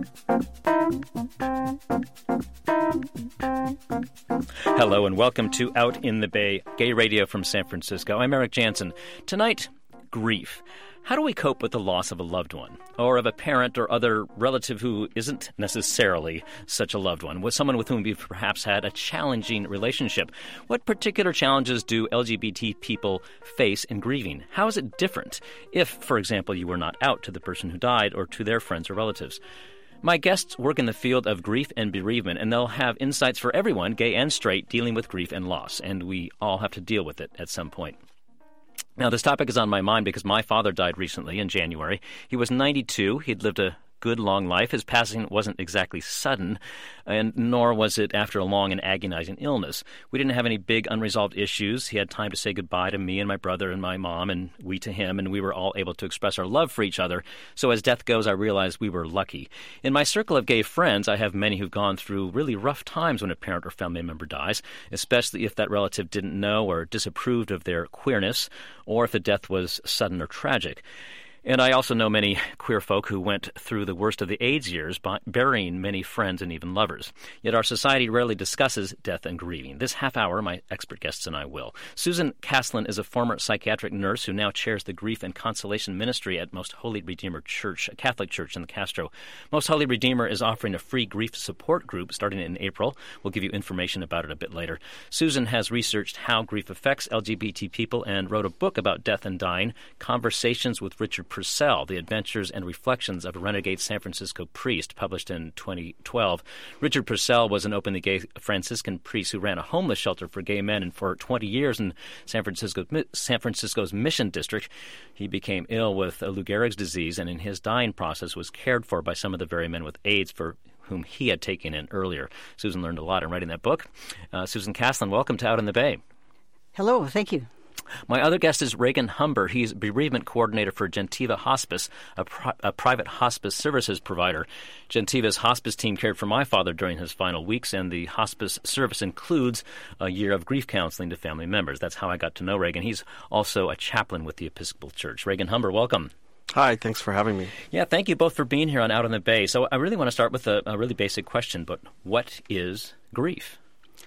Hello and welcome to Out in the Bay, gay radio from San Francisco. I'm Eric Jansen. Tonight, grief. How do we cope with the loss of a loved one, or of a parent or other relative who isn't necessarily such a loved one, with someone with whom we've perhaps had a challenging relationship? What particular challenges do LGBT people face in grieving? How is it different if, for example, you were not out to the person who died or to their friends or relatives? My guests work in the field of grief and bereavement, and they'll have insights for everyone, gay and straight, dealing with grief and loss, and we all have to deal with it at some point. Now, this topic is on my mind because my father died recently in January. He was 92. He'd lived a good, long life. His passing wasn't exactly sudden, and nor was it after a long and agonizing illness. We didn't have any big unresolved issues. He had time to say goodbye to me and my brother and my mom, and we to him, and we were all able to express our love for each other. So as death goes, I realized we were lucky. In my circle of gay friends, I have many who've gone through really rough times when a parent or family member dies, especially if that relative didn't know or disapproved of their queerness, or if the death was sudden or tragic. And I also know many queer folk who went through the worst of the AIDS years, burying many friends and even lovers. Yet our society rarely discusses death and grieving. This half hour, my expert guests and I will. Susan Caslin is a former psychiatric nurse who now chairs the Grief and Consolation Ministry at Most Holy Redeemer Church, a Catholic church in the Castro. Most Holy Redeemer is offering a free grief support group starting in April. We'll give you information about it a bit later. Susan has researched how grief affects LGBT people and wrote a book about death and dying, Conversations with Richard Purcell, The Adventures and Reflections of a Renegade San Francisco Priest, published in 2012. Richard Purcell was an openly gay Franciscan priest who ran a homeless shelter for gay men, and for 20 years in San Francisco's Mission District, he became ill with Lou Gehrig's disease, and in his dying process was cared for by some of the very men with AIDS for whom he had taken in earlier. Susan learned a lot in writing that book. Susan Caslin, welcome to Out in the Bay. Hello, thank you. My other guest is Reagan Humber. He's bereavement coordinator for Gentiva Hospice, a private hospice services provider. Gentiva's hospice team cared for my father during his final weeks, and the hospice service includes a year of grief counseling to family members. That's how I got to know Reagan. He's also a chaplain with the Episcopal Church. Reagan Humber, welcome. Hi, thanks for having me. Yeah, thank you both for being here on Out in the Bay. So I really want to start with a really basic question, but what is grief?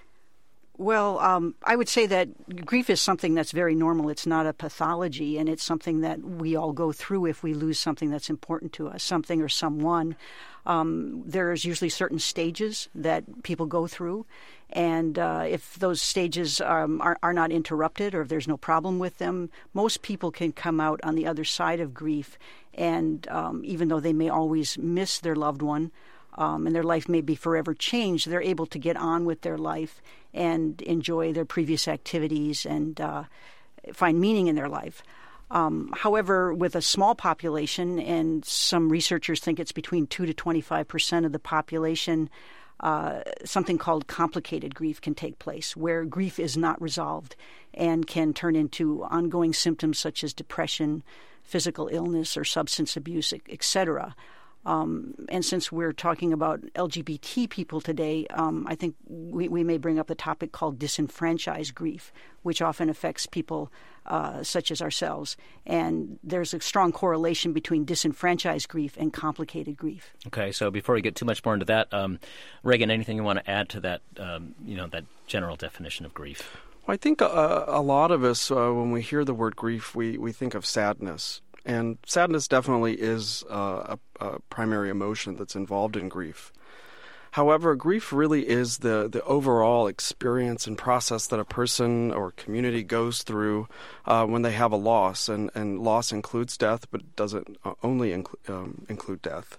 Well, I would say that grief is something that's very normal. It's not a pathology, and it's something that we all go through if we lose something that's important to us, something or someone. There's usually certain stages that people go through, and if those stages are not interrupted or if there's no problem with them, most people can come out on the other side of grief, and even though they may always miss their loved one, and their life may be forever changed, they're able to get on with their life and enjoy their previous activities and find meaning in their life. However, with a small population, and some researchers think it's between 2 to 25% of the population, something called complicated grief can take place, where grief is not resolved and can turn into ongoing symptoms such as depression, physical illness, or substance abuse, etc. And since we're talking about LGBT people today, I think we may bring up the topic called disenfranchised grief, which often affects people such as ourselves. And there's a strong correlation between disenfranchised grief and complicated grief. Okay, so before we get too much more into that, Reagan, anything you want to add to that, that general definition of grief? Well, I think a lot of us, when we hear the word grief, we think of sadness. And sadness definitely is a primary emotion that's involved in grief. However, grief really is the overall experience and process that a person or community goes through when they have a loss. And loss includes death, but it doesn't only include death.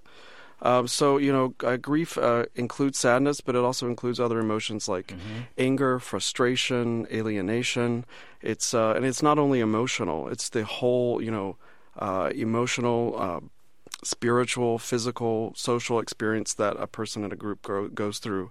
Grief includes sadness, but it also includes other emotions like anger, frustration, alienation. And it's not only emotional; it's the whole, emotional, spiritual, physical, social experience that a person in a group goes through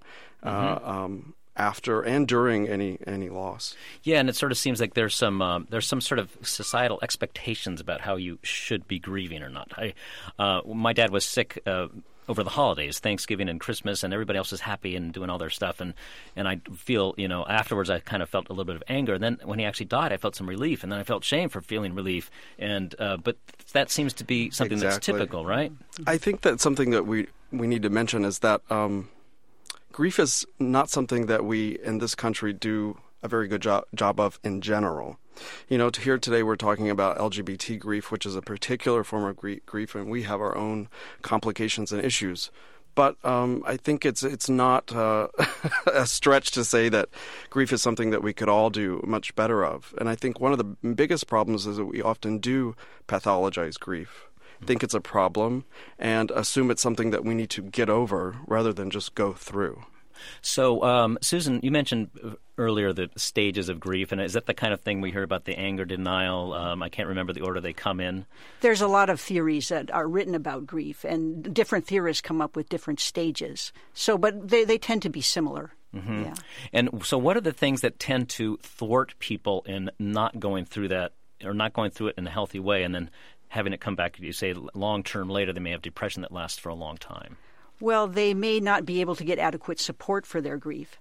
after and during any loss. Yeah, and it sort of seems like there's some sort of societal expectations about how you should be grieving or not. My dad was sick over the holidays, Thanksgiving and Christmas, and everybody else is happy and doing all their stuff. And I feel, afterwards I kind of felt a little bit of anger. And then when he actually died, I felt some relief. And then I felt shame for feeling relief. And but that seems to be something that's typical, right? I think that something that we need to mention is that grief is not something that we in this country do a very good job of in general. Here today we're talking about LGBT grief, which is a particular form of grief, and we have our own complications and issues. But I think it's not a stretch to say that grief is something that we could all do much better of. And I think one of the biggest problems is that we often do pathologize grief, think it's a problem, and assume it's something that we need to get over rather than just go through. So, Susan, you mentioned earlier the stages of grief, and is that the kind of thing we hear about the anger, denial? I can't remember the order they come in. There's a lot of theories that are written about grief, and different theorists come up with different stages. But they tend to be similar. Mm-hmm. Yeah. And so what are the things that tend to thwart people in not going through that, or not going through it in a healthy way, and then having it come back, you say, long-term later, they may have depression that lasts for a long time? Well, they may not be able to get adequate support for their grief.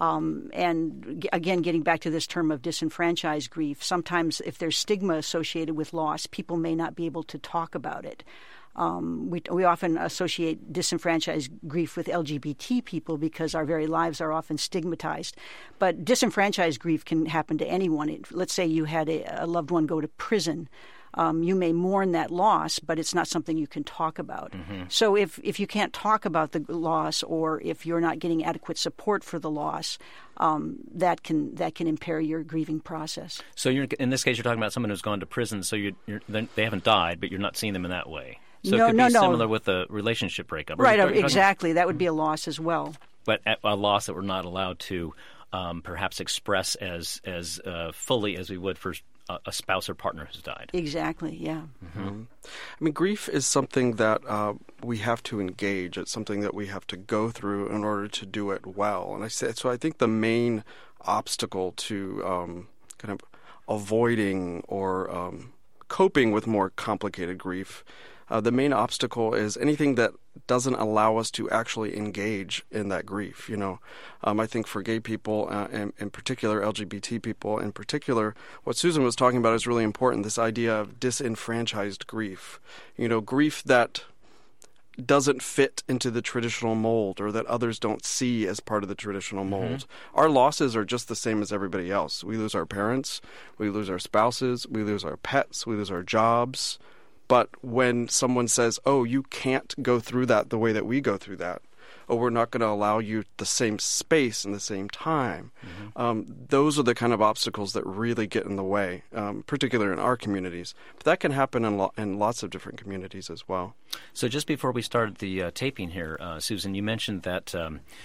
And again, getting back to this term of disenfranchised grief, sometimes if there's stigma associated with loss, people may not be able to talk about it. We often associate disenfranchised grief with LGBT people because our very lives are often stigmatized. But disenfranchised grief can happen to anyone. Let's say you had a loved one go to prison. You may mourn that loss, but it's not something you can talk about. Mm-hmm. So if you can't talk about the loss, or if you're not getting adequate support for the loss, that can impair your grieving process. So in this case, you're talking about someone who's gone to prison. So they haven't died, but you're not seeing them in that way. So it could be similar with a relationship breakup. Right, exactly. That would be a loss as well. But a loss that we're not allowed to perhaps express as fully as we would for a spouse or partner who's died. Exactly, yeah. Mm-hmm. I mean, grief is something that we have to engage. It's something that we have to go through in order to do it well. And I think the main obstacle to kind of avoiding or coping with more complicated grief, the main obstacle is anything that doesn't allow us to actually engage in that grief. I think for gay people, and in particular LGBT people in particular, what Susan was talking about is really important, this idea of disenfranchised grief. Grief that doesn't fit into the traditional mold, or that others don't see as part of the traditional mold. Mm-hmm. Our losses are just the same as everybody else. We lose our parents, we lose our spouses, we lose our pets, we lose our jobs. But when someone says, oh, you can't go through that the way that we go through that, oh, we're not going to allow you the same space and the same time, those are the kind of obstacles that really get in the way, particularly in our communities. But that can happen in lots of different communities as well. So just before we started the taping here, Susan, you mentioned that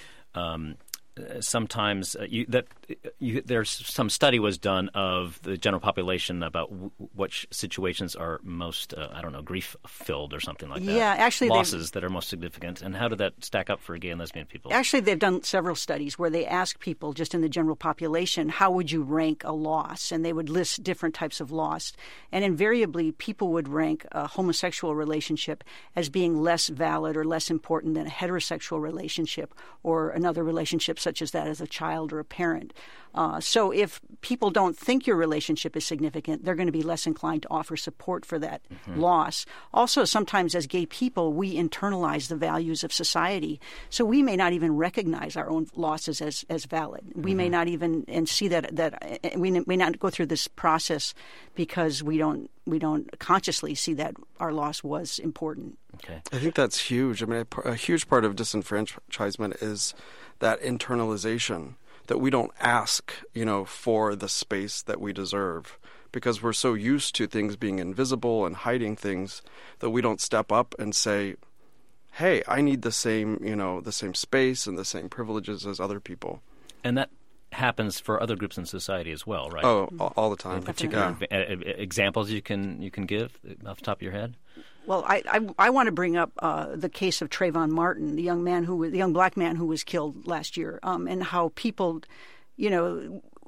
sometimes there's some study was done of the general population about which situations are most, grief-filled or something like that. Yeah, actually, losses that are most significant. And how did that stack up for gay and lesbian people? Actually, they've done several studies where they ask people just in the general population, how would you rank a loss? And they would list different types of loss. And invariably, people would rank a homosexual relationship as being less valid or less important than a heterosexual relationship or another relationship such as that as a child or a parent. So if people don't think your relationship is significant, they're going to be less inclined to offer support for that loss. Also, sometimes as gay people, we internalize the values of society. So we may not even recognize our own losses as valid. We may not even see that we may not go through this process because we don't consciously see that our loss was important. Okay. I think that's huge. I mean, a huge part of disenfranchisement is that internalization, that we don't ask, for the space that we deserve, because we're so used to things being invisible and hiding things that we don't step up and say, hey, I need the same space and the same privileges as other people. And that happens for other groups in society as well, right? Oh, all the time. In particular, examples you can give off the top of your head? Well, I want to bring up the case of Trayvon Martin, the young black man who was killed last year, and how people,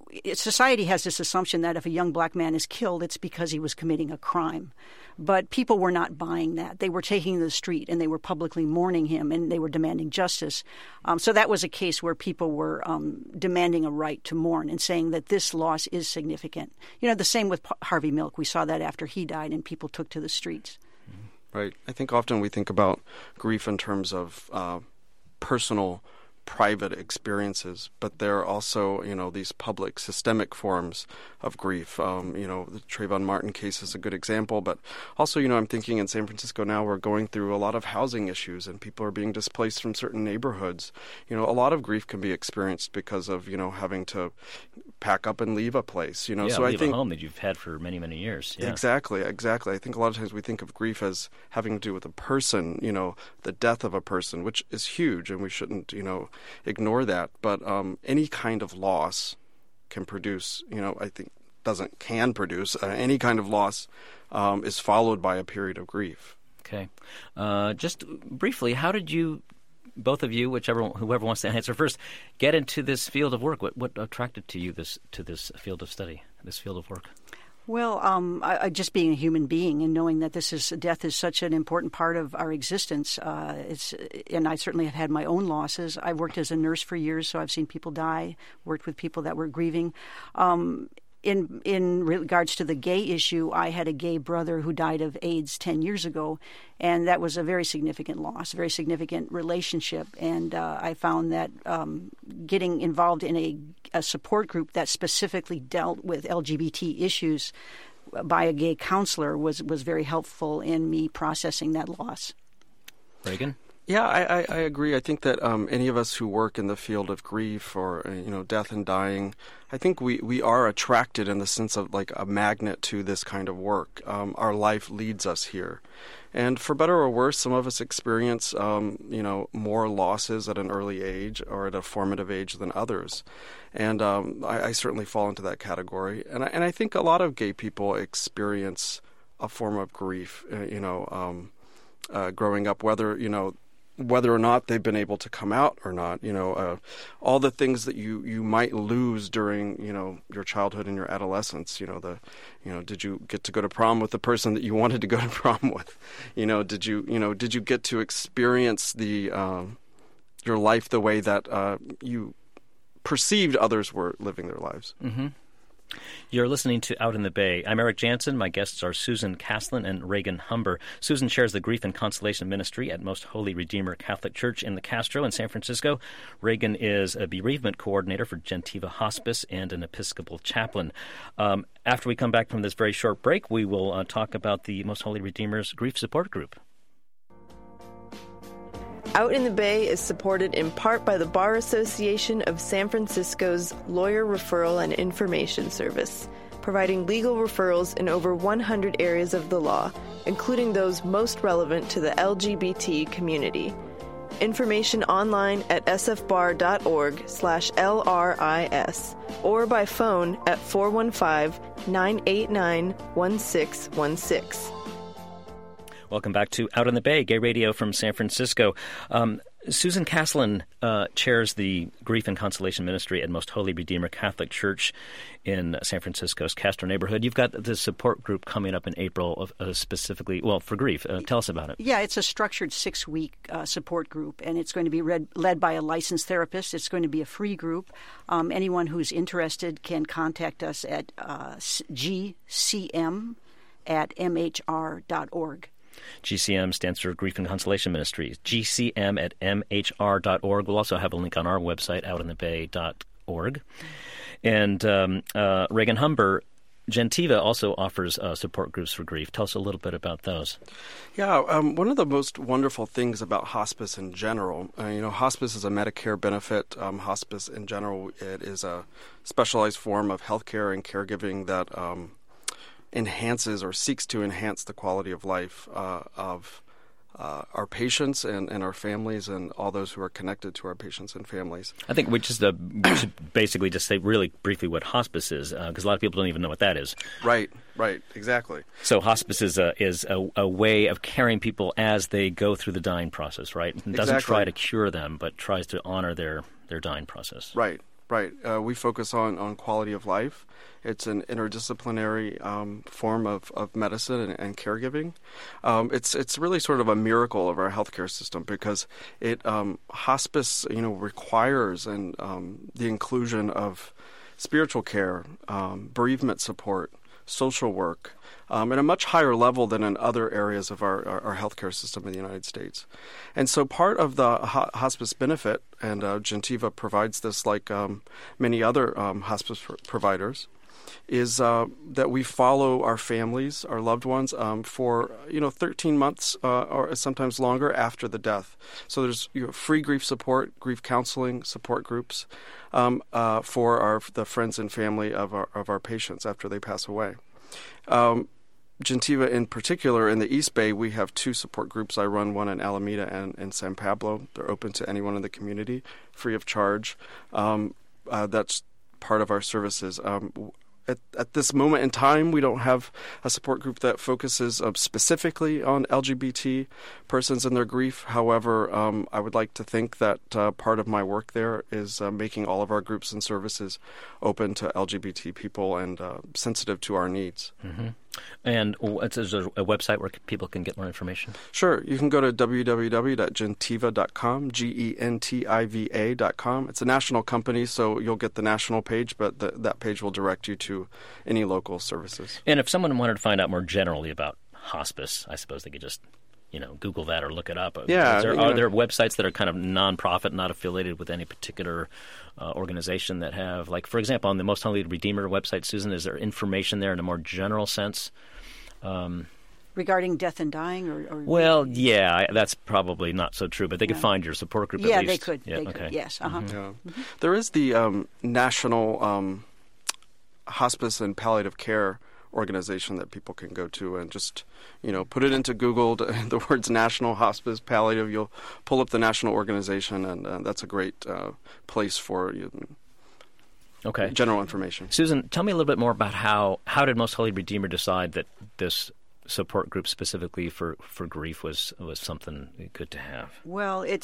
society has this assumption that if a young black man is killed, it's because he was committing a crime. But people were not buying that. They were taking to the street and they were publicly mourning him and they were demanding justice. So that was a case where people were demanding a right to mourn and saying that this loss is significant. The same with Harvey Milk. We saw that after he died and people took to the streets. Right. I think often we think about grief in terms of personal, private experiences, but there are also, these public, systemic forms of grief. The Trayvon Martin case is a good example, but also, I'm thinking in San Francisco now we're going through a lot of housing issues and people are being displaced from certain neighborhoods. A lot of grief can be experienced because of, having to pack up and leave a place. So leave I think a home that you've had for many, many years. Yeah. Exactly. I think a lot of times we think of grief as having to do with a person, the death of a person, which is huge, and we shouldn't, ignore that. But any kind of loss can produce, can produce any kind of loss is followed by a period of grief. Okay. Just briefly, how did you, both of you, whoever wants to answer first, get into this field of work? What attracted to you to this field of study, this field of work? Well, I just being a human being and knowing that death is such an important part of our existence. And I certainly have had my own losses. I worked as a nurse for years, so I've seen people die. Worked with people that were grieving. In regards to the gay issue, I had a gay brother who died of AIDS 10 years ago, and that was a very significant loss, a very significant relationship. And I found that getting involved in a support group that specifically dealt with LGBT issues by a gay counselor was very helpful in me processing that loss. Reagan? Yeah, I agree. I think that any of us who work in the field of grief or, death and dying, I think we are attracted in the sense of like a magnet to this kind of work. Our life leads us here. And for better or worse, some of us experience, more losses at an early age or at a formative age than others. And I certainly fall into that category. And I think a lot of gay people experience a form of grief, growing up, whether or not they've been able to come out or not, all the things that you might lose during, your childhood and your adolescence, did you get to go to prom with the person that you wanted to go to prom with? Did you get to experience your life the way that you perceived others were living their lives? Mm-hmm. You're listening to Out in the Bay. I'm Eric Jansen. My guests are Susan Caslin and Reagan Humber. Susan chairs the Grief and Consolation Ministry at Most Holy Redeemer Catholic Church in the Castro in San Francisco. Reagan is a bereavement coordinator for Gentiva Hospice and an Episcopal chaplain. After we come back from this very short break, we will talk about the Most Holy Redeemer's Grief Support Group. Out in the Bay is supported in part by the Bar Association of San Francisco's Lawyer Referral and Information Service, providing legal referrals in over 100 areas of the law, including those most relevant to the LGBT community. Information online at sfbar.org/LRIS or by phone at 415-989-1616. Welcome back to Out in the Bay, Gay Radio from San Francisco. Susan Caslin chairs the Grief and Consolation Ministry at Most Holy Redeemer Catholic Church in San Francisco's Castro neighborhood. You've got the support group coming up in April specifically, for grief. Tell us about it. Yeah, it's a structured 6-week support group, and it's going to be led by a licensed therapist. It's going to be a free group. Anyone who's interested can contact us at gcm@mhr.org. GCM stands for Grief and Consolation Ministries. GCM@mhr.org. We'll also have a link on our website, outinthebay.org. And Reagan Humber, Gentiva also offers support groups for grief. Tell us a little bit about those. Yeah, one of the most wonderful things about hospice in general, hospice is a Medicare benefit. Hospice in general, it is a specialized form of healthcare and caregiving that enhances or seeks to enhance the quality of life of our patients and our families and all those who are connected to our patients and families. I think we should basically just say really briefly what hospice is, because a lot of people don't even know what that is. Right, exactly. So hospice is a way of caring people as they go through the dying process, right? It doesn't try to cure them, but tries to honor their dying process. Right. Right. We focus on quality of life. It's an interdisciplinary form of medicine and caregiving. It's really sort of a miracle of our healthcare system because it hospice requires and the inclusion of spiritual care, bereavement support, social work, at a much higher level than in other areas of our healthcare system in the United States. And so part of the hospice benefit, and Gentiva provides this like many other hospice providers, is that we follow our families, our loved ones, for 13 months or sometimes longer after the death. So there's free grief support, grief counseling, support groups for the friends and family of our patients after they pass away. Gentiva in particular, in the East Bay, we have 2 support groups. I run one in Alameda and in San Pablo. They're open to anyone in the community, free of charge. That's part of our services. At this moment in time, we don't have a support group that focuses specifically on LGBT persons and their grief. However, I would like to think that part of my work there is making all of our groups and services open to LGBT people and sensitive to our needs. Mm-hmm. And is there a website where people can get more information? Sure. You can go to www.gentiva.com, GENTIVA.com. It's a national company, so you'll get the national page, but that page will direct you to any local services. And if someone wanted to find out more generally about hospice, I suppose they could just Google that or look it up. Yeah. Are there websites that are kind of nonprofit, not affiliated with any particular organization that have, like, for example, on the Most Holy Redeemer website, Susan, is there information there in a more general sense? Regarding death and dying? Or Well, yeah, that's probably not so true, but they could find your support group at least. They could. They could, yes. Uh-huh. Mm-hmm. Yeah. Mm-hmm. There is the National Hospice and Palliative Care organization that people can go to and just, put it into Google, the words National Hospice Palliative, you'll pull up the national organization, and that's a great place for general information. Susan, tell me a little bit more about how did Most Holy Redeemer decide that this support group specifically for grief was something good to have? Well, it's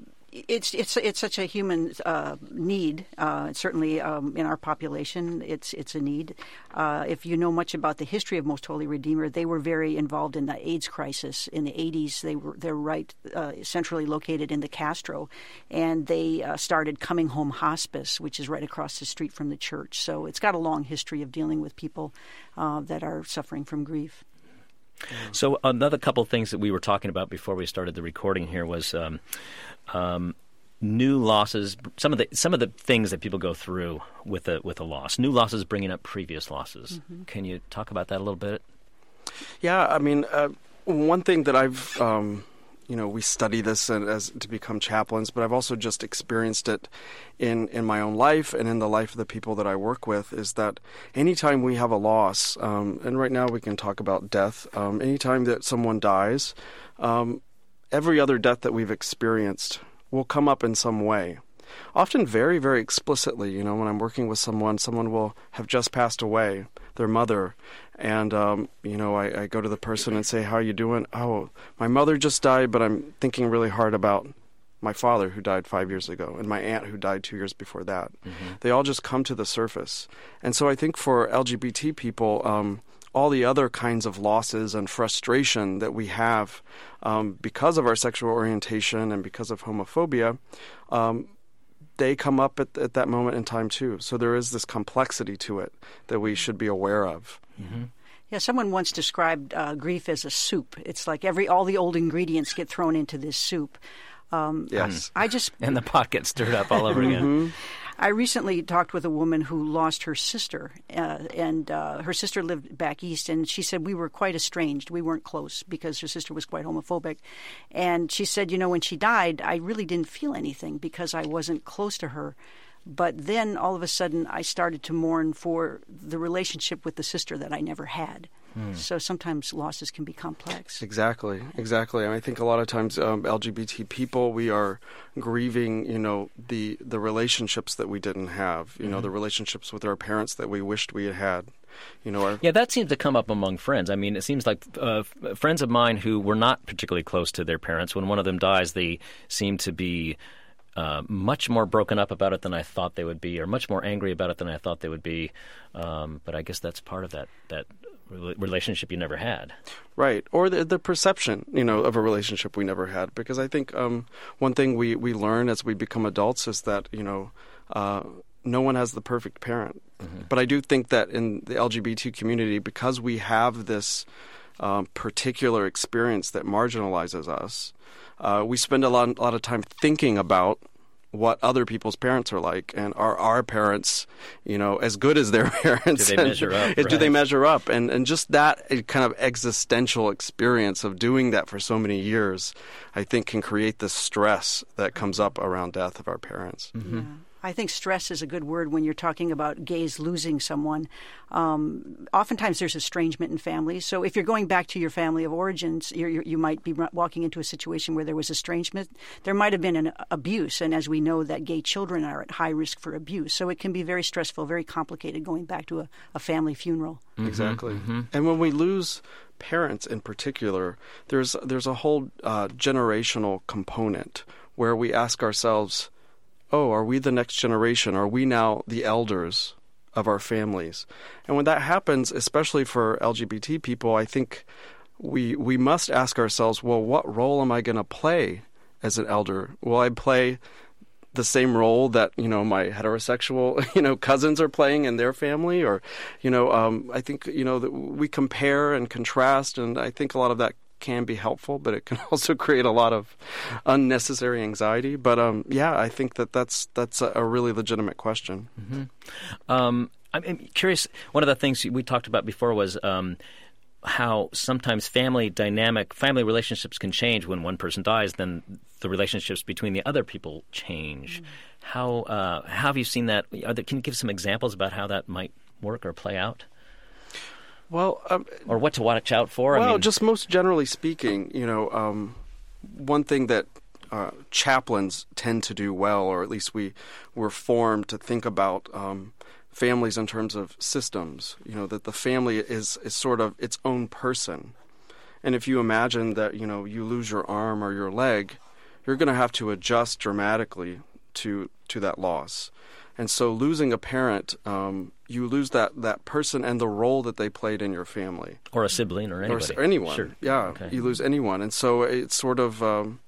such a human need. Certainly, in our population, it's a need. If you know much about the history of Most Holy Redeemer, they were very involved in the AIDS crisis in the 80s. They're right centrally located in the Castro, and they started Coming Home Hospice, which is right across the street from the church. So it's got a long history of dealing with people that are suffering from grief. So another couple of things that we were talking about before we started the recording here was new losses. Some of the things that people go through with a loss. New losses bringing up previous losses. Mm-hmm. Can you talk about that a little bit? Yeah, I mean, one thing that I've we study this as to become chaplains, but I've also just experienced it in my own life and in the life of the people that I work with, is that anytime we have a loss, and right now we can talk about death, anytime that someone dies, every other death that we've experienced will come up in some way. Often very, very explicitly, when I'm working with someone will have just passed away, their mother, and, I go to the person and say, how are you doing? Oh, my mother just died, but I'm thinking really hard about my father who died 5 years ago and my aunt who died 2 years before that. Mm-hmm. They all just come to the surface. And so I think for LGBT people, all the other kinds of losses and frustration that we have because of our sexual orientation and because of homophobia, they come up at that moment in time too. So there is this complexity to it that we should be aware of. Mm-hmm. Yeah, someone once described grief as a soup. It's like all the old ingredients get thrown into this soup. Yes. And the pot gets stirred up all over again. Mm-hmm. I recently talked with a woman who lost her sister, and her sister lived back east, and she said we were quite estranged. We weren't close because her sister was quite homophobic. And she said, when she died, I really didn't feel anything because I wasn't close to her. But then all of a sudden I started to mourn for the relationship with the sister that I never had. So sometimes losses can be complex. Exactly. And I think a lot of times LGBT people, we are grieving, the relationships that we didn't have, the relationships with our parents that we wished we had had. Yeah, that seems to come up among friends. I mean, it seems like friends of mine who were not particularly close to their parents, when one of them dies, they seem to be much more broken up about it than I thought they would be, or much more angry about it than I thought they would be. But I guess that's part of that relationship you never had. Right. Or the perception, of a relationship we never had. Because I think one thing we learn as we become adults is that, no one has the perfect parent. Mm-hmm. But I do think that in the LGBT community, because we have this particular experience that marginalizes us, we spend a lot of time thinking about what other people's parents are like, and are our parents, as good as their parents? Do they measure up? Do they measure up? And just that kind of existential experience of doing that for so many years, I think can create this stress that comes up around death of our parents. Mm-hmm. Yeah. I think stress is a good word when you're talking about gays losing someone. Oftentimes there's estrangement in families. So if you're going back to your family of origins, you might be walking into a situation where there was estrangement. There might have been an abuse. And as we know, that gay children are at high risk for abuse. So it can be very stressful, very complicated going back to a family funeral. Mm-hmm. Exactly. Mm-hmm. And when we lose parents in particular, there's a whole generational component where we ask ourselves, are we the next generation? Are we now the elders of our families? And when that happens, especially for LGBT people, I think we must ask ourselves, well, what role am I going to play as an elder? Will I play the same role that, my heterosexual, cousins are playing in their family? Or, I think, that we compare and contrast, and I think a lot of that can be helpful, but it can also create a lot of unnecessary anxiety. But I think that's a really legitimate question. Mm-hmm. I'm curious. One of the things we talked about before was how sometimes family relationships can change when one person dies. Then the relationships between the other people change. Mm-hmm. How have you seen that? Can you give some examples about how that might work or play out? Well, or what to watch out for? Well, just most generally speaking, one thing that chaplains tend to do well, or at least we were formed to think about families in terms of systems. That the family is sort of its own person, and if you imagine that you lose your arm or your leg, you're going to have to adjust dramatically to that loss. And so losing a parent, you lose that person and the role that they played in your family. Or a sibling or anybody. Or anyone. Sure. Yeah, okay. You lose anyone. And so it's sort of,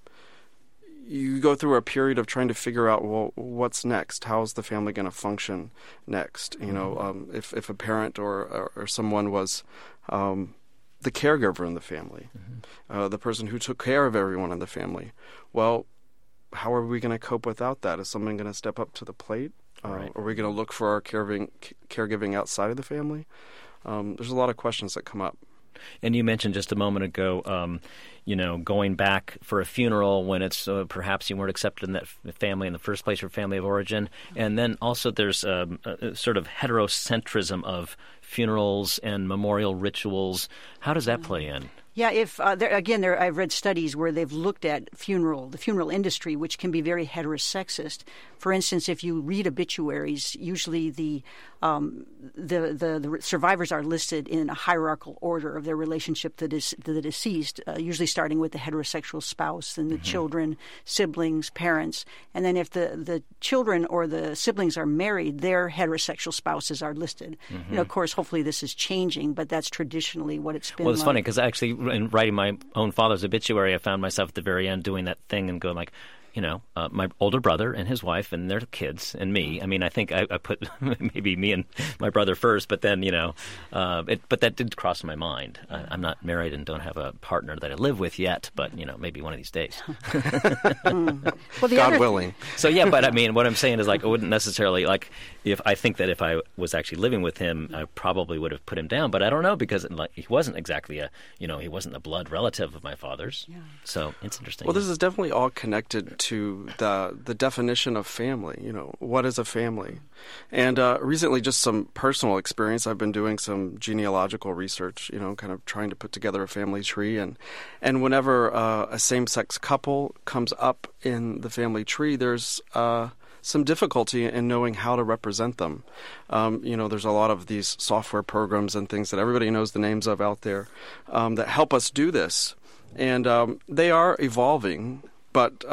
you go through a period of trying to figure out, well, what's next? How is the family going to function next? Mm-hmm. If a parent or someone was the caregiver in the family, mm-hmm. The person who took care of everyone in the family, well, how are we going to cope without that? Is someone going to step up to the plate? Right. Are we going to look for our caregiving outside of the family? There's a lot of questions that come up. And you mentioned just a moment ago, going back for a funeral when it's perhaps you weren't accepted in that family in the first place, your family of origin. And then also there's a sort of heterocentrism of funerals and memorial rituals. How does that play in? Yeah, I've read studies where they've looked at the funeral industry, which can be very heterosexist. For instance, if you read obituaries, usually the survivors are listed in a hierarchical order of their relationship to the deceased, usually starting with the heterosexual spouse and the mm-hmm. children, siblings, parents. And then if the children or the siblings are married, their heterosexual spouses are listed. Mm-hmm. Of course, hopefully this is changing, but that's traditionally what it's been. Well, it's like. Funny because actually in writing my own father's obituary, I found myself at the very end doing that thing and going like, my older brother and his wife and their kids and me. I mean, I think I put maybe me and my brother first, but then, but that did cross my mind. I'm not married and don't have a partner that I live with yet, but, maybe one of these days. Well, God willing. So, yeah, but I mean, what I'm saying is like, I wouldn't necessarily if I was actually living with him, I probably would have put him down, but I don't know because he wasn't exactly he wasn't a blood relative of my father's. Yeah. So it's interesting. Well, this is definitely all connected to the definition of family. What is a family? And recently, just some personal experience. I've been doing some genealogical research, kind of trying to put together a family tree. And whenever a same-sex couple comes up in the family tree, there's some difficulty in knowing how to represent them. There's a lot of these software programs and things that everybody knows the names of out there that help us do this. And they are evolving, but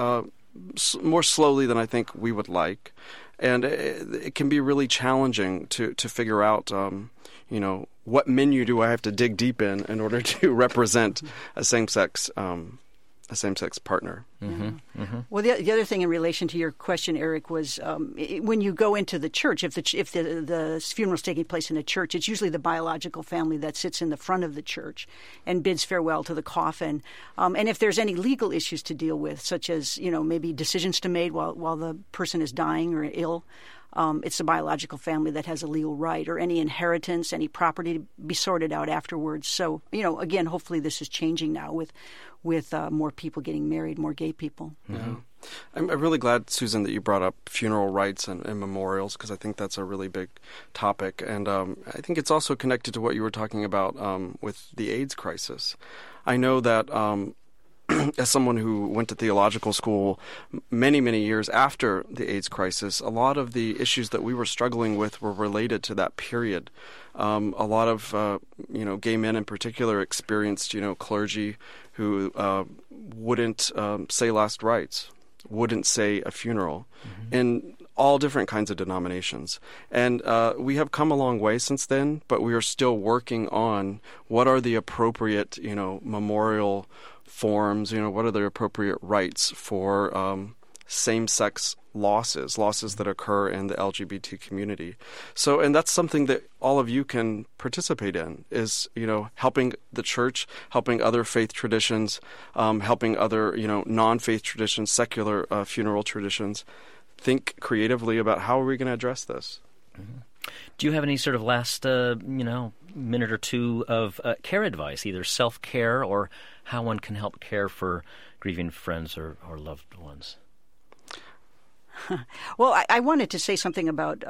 more slowly than I think we would like. And it can be really challenging to figure out, what menu do I have to dig deep in order to represent a same-sex partner. Mm-hmm. Mm-hmm. Well, the other thing in relation to your question, Eric, was when you go into the church, if the funeral's taking place in a church, it's usually the biological family that sits in the front of the church and bids farewell to the coffin. And if there's any legal issues to deal with, such as maybe decisions to make while the person is dying or ill, it's the biological family that has a legal right, or any inheritance, any property to be sorted out afterwards. So, again, hopefully this is changing now with more people getting married, more gay people. Mm-hmm. I'm really glad, Susan, that you brought up funeral rites and memorials, because I think that's a really big topic. And I think it's also connected to what you were talking about with the AIDS crisis. I know that as someone who went to theological school many, many years after the AIDS crisis, a lot of the issues that we were struggling with were related to that period. A lot of, gay men in particular experienced, clergy who wouldn't say last rites, wouldn't say a funeral, in all different kinds of denominations. And we have come a long way since then, but we are still working on what are the appropriate, memorial forms, what are the appropriate rights for same-sex losses that occur in the LGBT community. So, and that's something that all of you can participate in, is, helping the church, helping other faith traditions, helping other, non-faith traditions, secular funeral traditions, think creatively about how are we going to address this. Mm-hmm. Do you have any sort of last, minute or two of care advice, either self-care or how one can help care for grieving friends or loved ones? Well, I wanted to say something about,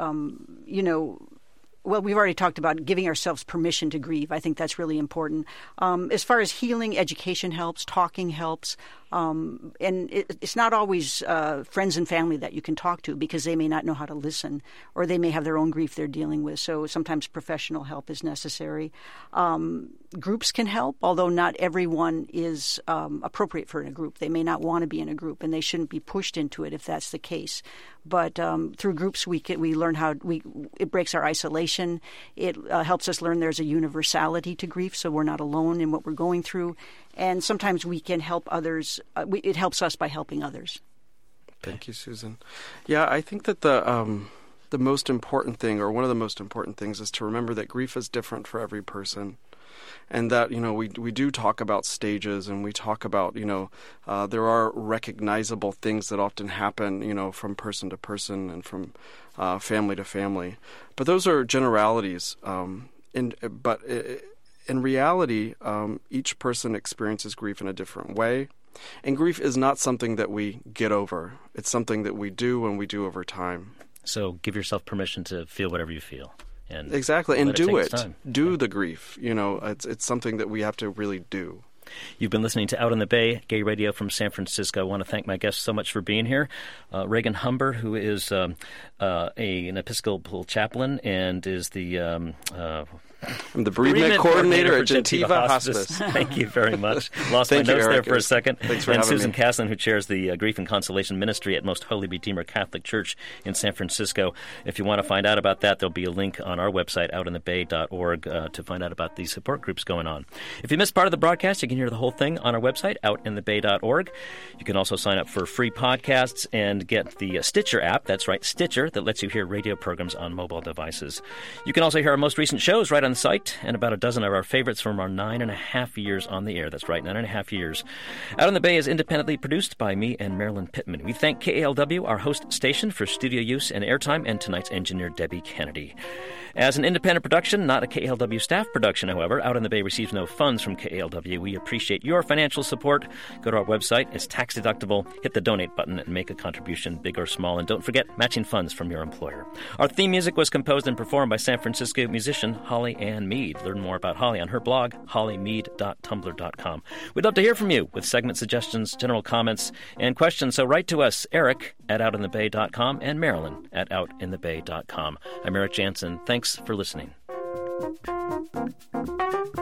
we've already talked about giving ourselves permission to grieve. I think that's really important. As far as healing, education helps, talking helps. And it's not always friends and family that you can talk to, because they may not know how to listen, or they may have their own grief they're dealing with. So sometimes professional help is necessary. Groups can help, although not everyone is appropriate for a group. They may not want to be in a group, and they shouldn't be pushed into it if that's the case. But through groups, we learn it breaks our isolation. It helps us learn there's a universality to grief, so we're not alone in what we're going through. And sometimes we can help others. It helps us by helping others. Thank you, Susan. Yeah, I think that the most important thing, or one of the most important things, is to remember that grief is different for every person. And that, we do talk about stages, and we talk about, there are recognizable things that often happen, from person to person and from family to family. But those are generalities. But in reality, each person experiences grief in a different way. And grief is not something that we get over. It's something that we do, and we do over time. So give yourself permission to feel whatever you feel. And exactly, and do it. Do the grief. It's something that we have to really do. You've been listening to Out in the Bay, Gay Radio from San Francisco. I want to thank my guests so much for being here. Reagan Humber, who is an Episcopal chaplain and is the... I'm the bereavement coordinator at Gentiva Hospice. Thank you very much. Lost my notes there for a second. Thanks for having Susan me. Caslin, who chairs the Grief and Consolation Ministry at Most Holy Redeemer Catholic Church in San Francisco. If you want to find out about that, there'll be a link on our website, outinthebay.org, to find out about these support groups going on. If you missed part of the broadcast, you can hear the whole thing on our website, outinthebay.org. You can also sign up for free podcasts and get the Stitcher app, that's right, Stitcher, that lets you hear radio programs on mobile devices. You can also hear our most recent shows right on the site, and about a dozen of our favorites from our 9.5 years on the air. That's right, 9.5 years. Out in the Bay is independently produced by me and Marilyn Pittman. We thank KALW, our host station, for studio use and airtime, and tonight's engineer, Debbie Kennedy. As an independent production, not a KALW staff production, however, Out in the Bay receives no funds from KALW. We appreciate your financial support. Go to our website. It's tax deductible. Hit the donate button and make a contribution, big or small. And don't forget, matching funds from your employer. Our theme music was composed and performed by San Francisco musician Holly Ann Mead. Learn more about Holly on her blog, hollymead.tumblr.com. We'd love to hear from you with segment suggestions, general comments, and questions. So write to us, Eric at outinthebay.com and Marilyn at outinthebay.com. I'm Eric Jansen. Thanks for listening.